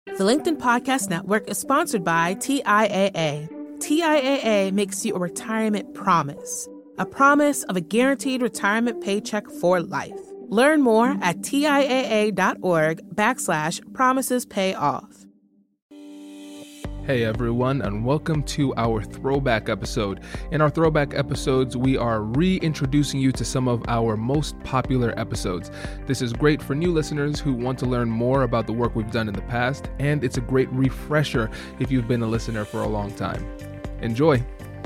The LinkedIn Podcast Network is sponsored by TIAA. TIAA makes you a retirement promise, a promise of a guaranteed retirement paycheck for life. Learn more at TIAA.org/promises pay off. Hey everyone, and welcome to our throwback episode. In our throwback episodes, we are reintroducing you to some of our most popular episodes. This is great for new listeners who want to learn more about the work we've done in the past, and it's a great refresher if you've been a listener for a long time. Enjoy.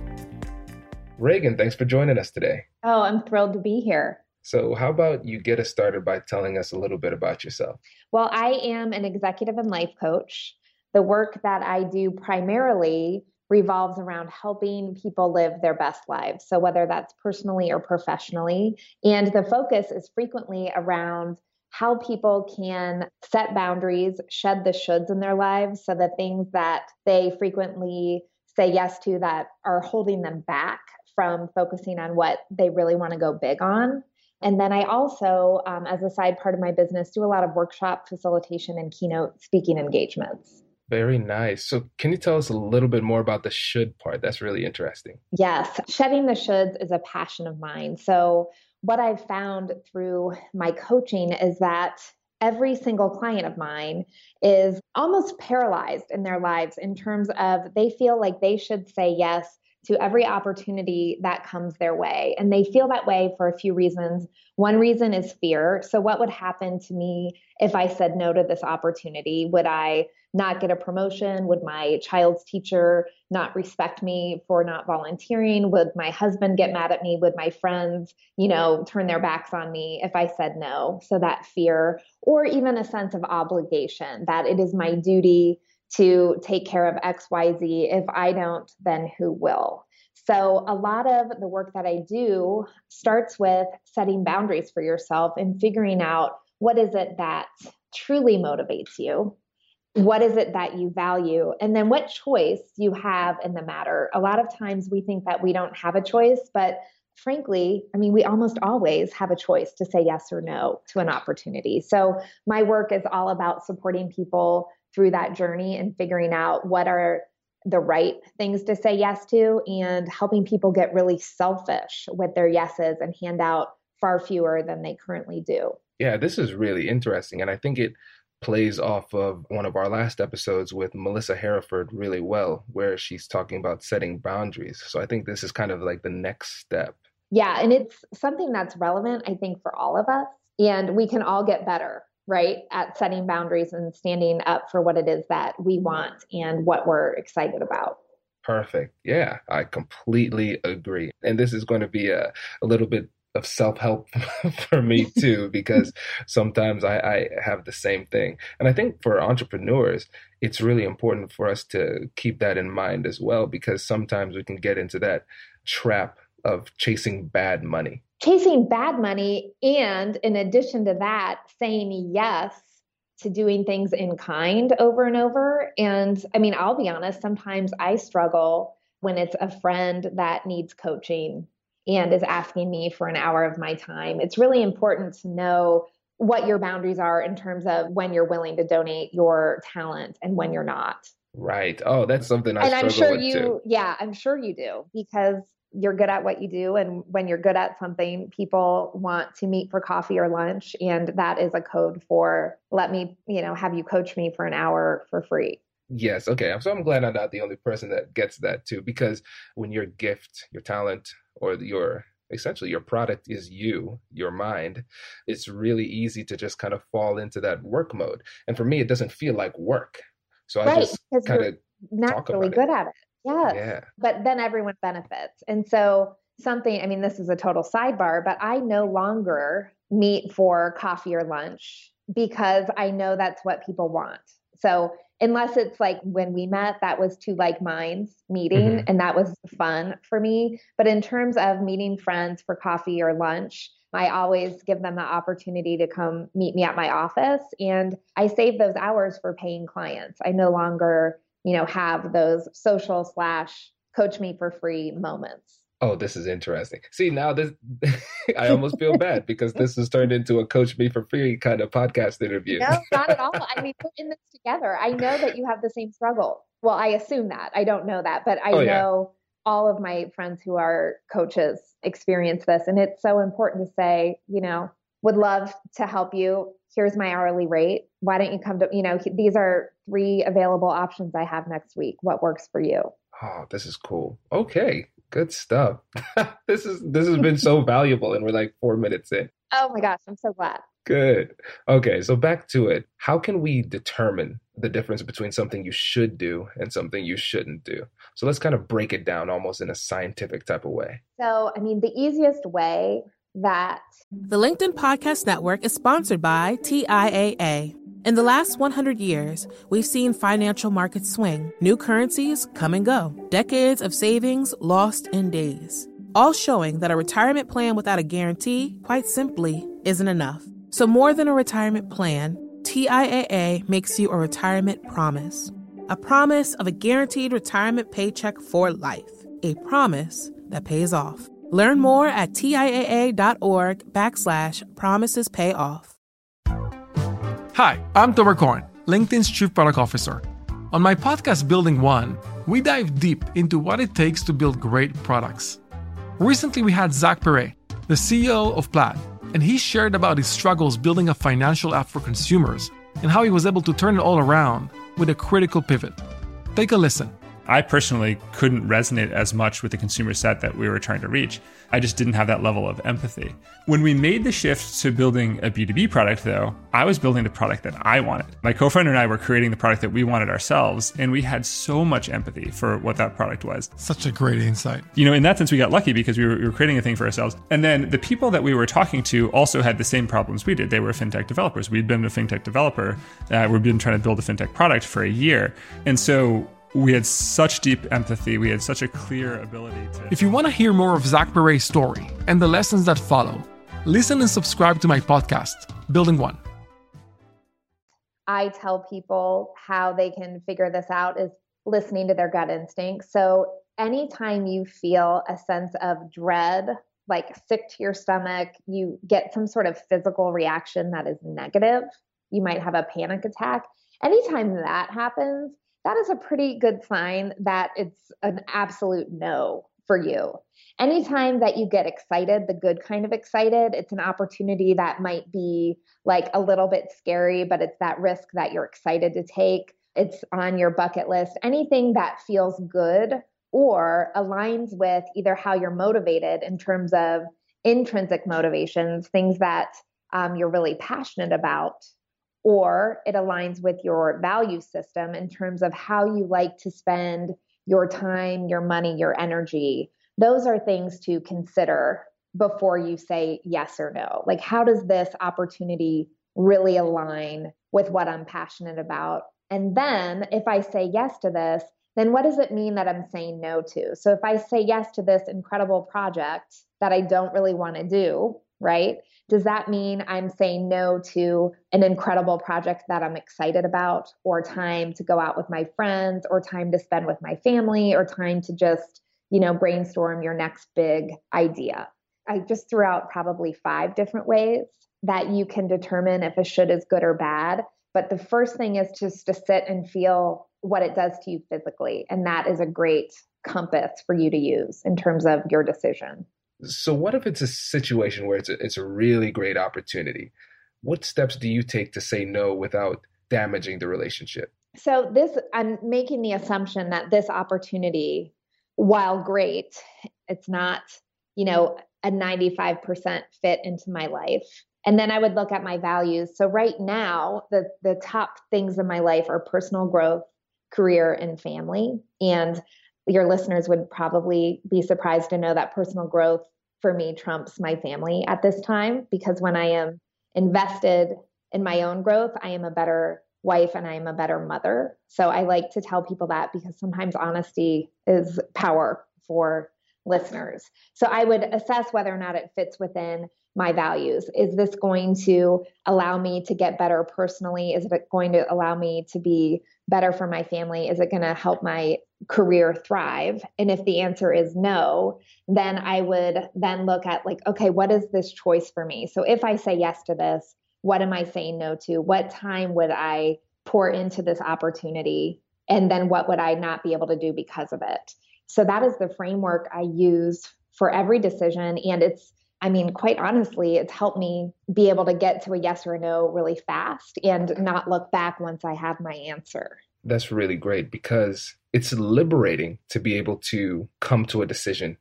Reagan, thanks for joining us today. Oh, I'm thrilled to be here. So how about you get us started by telling us a little bit about yourself? Well, I am an executive and life coach. The work that I do primarily revolves around helping people live their best lives. So whether that's personally or professionally, and the focus is frequently around how people can set boundaries, shed the shoulds in their lives, so the things that they frequently say yes to that are holding them back from focusing on what they really want to go big on. And then I also, as a side part of my business, do a lot of workshop facilitation and keynote speaking engagements. Very nice. So can you tell us a little bit more about the should part? That's really interesting. Yes, shedding the shoulds is a passion of mine. So what I've found through my coaching is that every single client of mine is almost paralyzed in their lives in terms of they feel like they should say yes to every opportunity that comes their way. And they feel that way for a few reasons. One reason is fear. So what would happen to me if I said no to this opportunity? Would I not get a promotion? Would my child's teacher not respect me for not volunteering? Would my husband get mad at me? Would my friends, turn their backs on me if I said no? So that fear, or even a sense of obligation that it is my duty to take care of XYZ. If I don't, then who will? So a lot of the work that I do starts with setting boundaries for yourself and figuring out what is it that truly motivates you? What is it that you value? And then what choice you have in the matter. A lot of times we think that we don't have a choice, but frankly, we almost always have a choice to say yes or no to an opportunity. So my work is all about supporting people through that journey and figuring out what are the right things to say yes to and helping people get really selfish with their yeses and hand out far fewer than they currently do. Yeah, this is really interesting. And I think it plays off of one of our last episodes with Melissa Hereford really well, where she's talking about setting boundaries. So I think this is kind of like the next step. Yeah, and it's something that's relevant, I think, for all of us. And we can all get better, right, at setting boundaries and standing up for what it is that we want and what we're excited about. Perfect. Yeah, I completely agree. And this is going to be a little bit of self-help for me too, because sometimes I have the same thing. And I think for entrepreneurs, it's really important for us to keep that in mind as well, because sometimes we can get into that trap of chasing bad money. Chasing bad money, and in addition to that, saying yes to doing things in kind over and over. And I'll be honest, sometimes I struggle when it's a friend that needs coaching and is asking me for an hour of my time. It's really important to know what your boundaries are in terms of when you're willing to donate your talent and when you're not. Right. Oh, that's something I struggle with too. Yeah, I'm sure you do, because you're good at what you do. And when you're good at something, people want to meet for coffee or lunch. And that is a code for, let me, have you coach me for an hour for free. Yes. Okay. So I'm glad I'm not the only person that gets that too, because when your gift, your talent, or essentially your product is your mind, it's really easy to just kind of fall into that work mode. And for me, it doesn't feel like work. So I just kind of talk about really good at it. Yes. Yeah. But then everyone benefits. And so this is a total sidebar, but I no longer meet for coffee or lunch because I know that's what people want. So unless it's like when we met, that was two like minds meeting, and that was fun for me. But in terms of meeting friends for coffee or lunch, I always give them the opportunity to come meet me at my office, and I save those hours for paying clients. I no longer, have those social / coach me for free moments. Oh, this is interesting. See, now this, I almost feel bad because this has turned into a coach me for free kind of podcast interview. No, not at all. I mean, we're in this together. I know that you have the same struggle. Well, I assume that. I don't know that, but I Oh, yeah. know all of my friends who are coaches experience this. And it's so important to say, would love to help you. Here's my hourly rate. Why don't you come to, these are 3 available options I have next week. What works for you? Oh, this is cool. Okay, good stuff. This has been so valuable, and we're like 4 minutes in. Oh my gosh, I'm so glad. Good. Okay, so back to it. How can we determine the difference between something you should do and something you shouldn't do? So let's kind of break it down almost in a scientific type of way. So, I mean, the easiest way that The LinkedIn Podcast Network is sponsored by TIAA. In the last 100 years, we've seen financial markets swing, new currencies come and go, decades of savings lost in days, all showing that a retirement plan without a guarantee, quite simply, isn't enough. So more than a retirement plan, TIAA makes you a retirement promise. A promise of a guaranteed retirement paycheck for life. A promise that pays off. Learn more at TIAA.org/promisespayoff. Hi, I'm Tomer Cohen, LinkedIn's Chief Product Officer. On my podcast, Building One, we dive deep into what it takes to build great products. Recently, we had Zach Perret, the CEO of Plaid, and he shared about his struggles building a financial app for consumers and how he was able to turn it all around with a critical pivot. Take a listen. I personally couldn't resonate as much with the consumer set that we were trying to reach. I just didn't have that level of empathy. When we made the shift to building a B2B product, though, I was building the product that I wanted. My co-founder and I were creating the product that we wanted ourselves, and we had so much empathy for what that product was. Such a great insight. In that sense, we got lucky because we were creating a thing for ourselves. And then the people that we were talking to also had the same problems we did. They were fintech developers. We'd been a fintech developer. We'd been trying to build a fintech product for a year. And so we had such deep empathy. We had such a clear ability to... If you want to hear more of Zach Perret's story and the lessons that follow, listen and subscribe to my podcast, Building One. I tell people how they can figure this out is listening to their gut instinct. So anytime you feel a sense of dread, like sick to your stomach, you get some sort of physical reaction that is negative, you might have a panic attack. Anytime that happens, that is a pretty good sign that it's an absolute no for you. Anytime that you get excited, the good kind of excited, it's an opportunity that might be like a little bit scary, but it's that risk that you're excited to take. It's on your bucket list. Anything that feels good or aligns with either how you're motivated in terms of intrinsic motivations, things that you're really passionate about, or it aligns with your value system in terms of how you like to spend your time, your money, your energy. Those are things to consider before you say yes or no. Like, how does this opportunity really align with what I'm passionate about? And then if I say yes to this, then what does it mean that I'm saying no to? So if I say yes to this incredible project that I don't really want to do, right? Does that mean I'm saying no to an incredible project that I'm excited about, or time to go out with my friends, or time to spend with my family, or time to just, brainstorm your next big idea? I just threw out probably 5 different ways that you can determine if a should is good or bad. But the first thing is just to sit and feel what it does to you physically. And that is a great compass for you to use in terms of your decision. So what if it's a situation where it's a really great opportunity? What steps do you take to say no without damaging the relationship? So I'm making the assumption that this opportunity, while great, it's not, a 95% fit into my life. And then I would look at my values. So right now, the top things in my life are personal growth, career, and family. And your listeners would probably be surprised to know that personal growth for me trumps my family at this time, because when I am invested in my own growth, I am a better wife and I am a better mother. So I like to tell people that because sometimes honesty is power for listeners. So I would assess whether or not it fits within my values? Is this going to allow me to get better personally? Is it going to allow me to be better for my family? Is it going to help my career thrive? And if the answer is no, then I would then look at like, okay, what is this choice for me? So if I say yes to this, what am I saying no to? What time would I pour into this opportunity? And then what would I not be able to do because of it? So that is the framework I use for every decision. And quite honestly, it's helped me be able to get to a yes or a no really fast and not look back once I have my answer. That's really great because it's liberating to be able to come to a decision,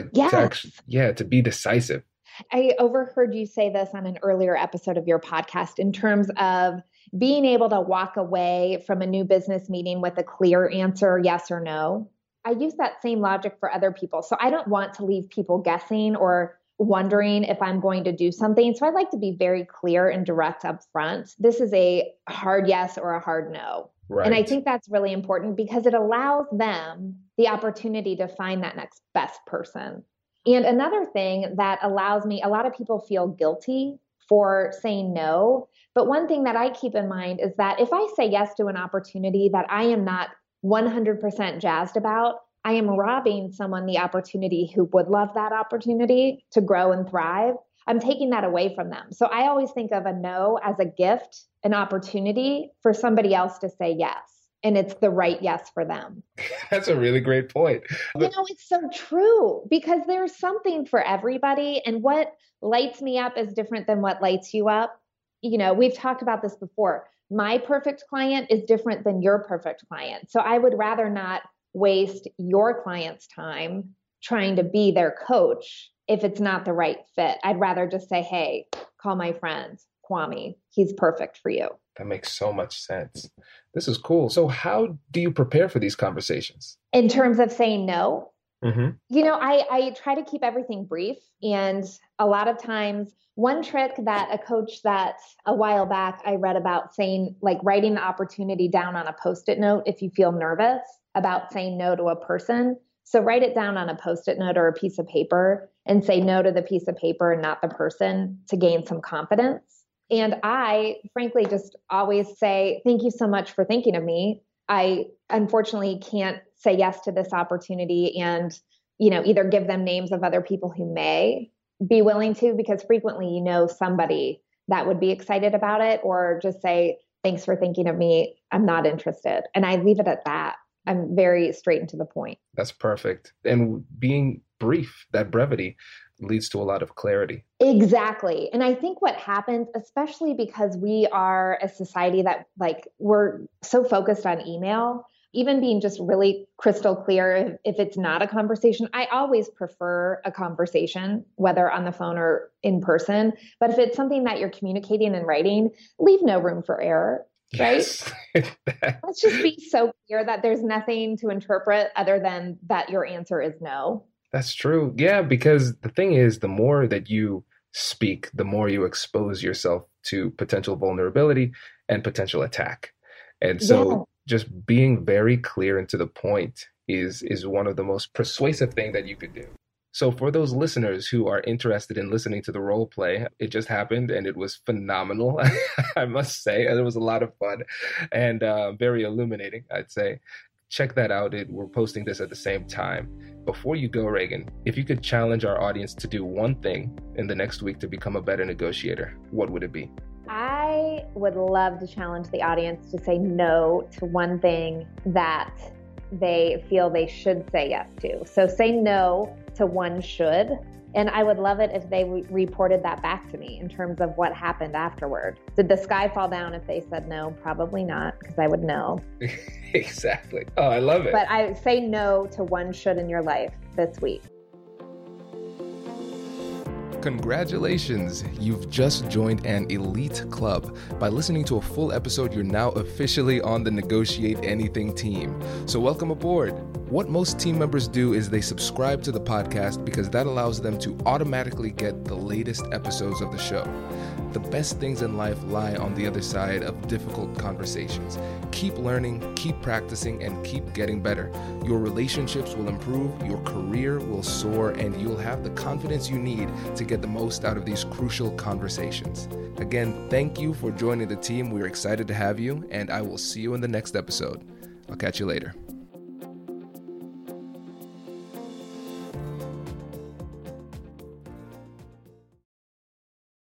to be decisive. I overheard you say this on an earlier episode of your podcast in terms of being able to walk away from a new business meeting with a clear answer, yes or no. I use that same logic for other people. So I don't want to leave people guessing or wondering if I'm going to do something. So I like to be very clear and direct up front. This is a hard yes or a hard no. Right. And I think that's really important because it allows them the opportunity to find that next best person. And another thing that allows me, a lot of people feel guilty for saying no. But one thing that I keep in mind is that if I say yes to an opportunity that I am not 100% jazzed about, I am robbing someone the opportunity who would love that opportunity to grow and thrive. I'm taking that away from them. So I always think of a no as a gift, an opportunity for somebody else to say yes. And it's the right yes for them. That's a really great point. It's so true because there's something for everybody. And what lights me up is different than what lights you up. We've talked about this before. My perfect client is different than your perfect client. So I would rather not waste your client's time trying to be their coach if it's not the right fit. I'd rather just say, hey, call my friend, Kwame. He's perfect for you. That makes so much sense. This is cool. So how do you prepare for these conversations? In terms of saying no? Mm-hmm. I try to keep everything brief. And a lot of times, one trick that a coach that a while back I read about saying, like writing the opportunity down on a Post-it note if you feel nervous about saying no to a person. So write it down on a Post-it note or a piece of paper and say no to the piece of paper and not the person to gain some confidence. And I frankly just always say, thank you so much for thinking of me. I unfortunately can't say yes to this opportunity and, either give them names of other people who may be willing to, because frequently, somebody that would be excited about it, or just say, thanks for thinking of me. I'm not interested. And I leave it at that. I'm very straight and to the point. That's perfect. And being brief, that brevity leads to a lot of clarity. Exactly. And I think what happens, especially because we are a society that we're so focused on email, even being just really crystal clear if it's not a conversation. I always prefer a conversation, whether on the phone or in person. But if it's something that you're communicating in writing, leave no room for error. Right? Yes. Let's just be so clear that there's nothing to interpret other than that your answer is no. That's true. Yeah, because the thing is, the more that you speak, the more you expose yourself to potential vulnerability and potential attack. And so just being very clear and to the point is one of the most persuasive things that you could do. So for those listeners who are interested in listening to the role play, it just happened and it was phenomenal. I must say, it was a lot of fun and very illuminating, I'd say. Check that out. We're posting this at the same time. Before you go, Reagan, if you could challenge our audience to do one thing in the next week to become a better negotiator, what would it be? I would love to challenge the audience to say no to one thing that they feel they should say yes to. So say no to one should. And I would love it if they reported that back to me in terms of what happened afterward. Did the sky fall down if they said no? Probably not, because I would know. Exactly. Oh, I love it. But I say no to one should in your life this week. Congratulations! You've just joined an elite club. By listening to a full episode, you're now officially on the Negotiate Anything team. So welcome aboard. What most team members do is they subscribe to the podcast because that allows them to automatically get the latest episodes of the show. The best things in life lie on the other side of difficult conversations. Keep learning, keep practicing, and keep getting better. Your relationships will improve, your career will soar, and you'll have the confidence you need to get the most out of these crucial conversations. Again, thank you for joining the team. We're excited to have you, and I will see you in the next episode. I'll catch you later.